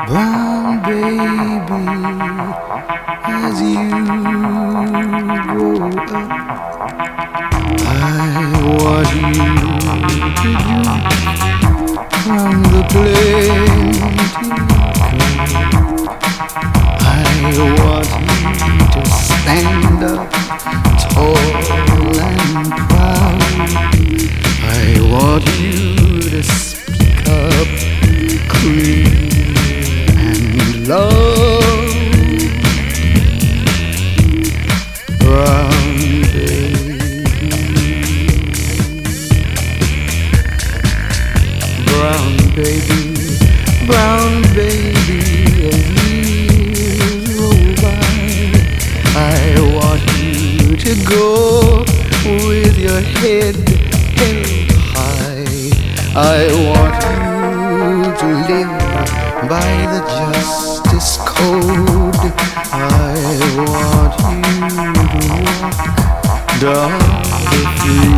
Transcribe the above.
Brown baby, as you grow up, I want you to drink from the plenty cup. I want you to stand up tall and proud. I want you to speak up clear and loud. Brown baby, brown baby, brown baby, as years roll by, I want you to go with your head held high. I want you to live by the justice code. I want you to walk down the free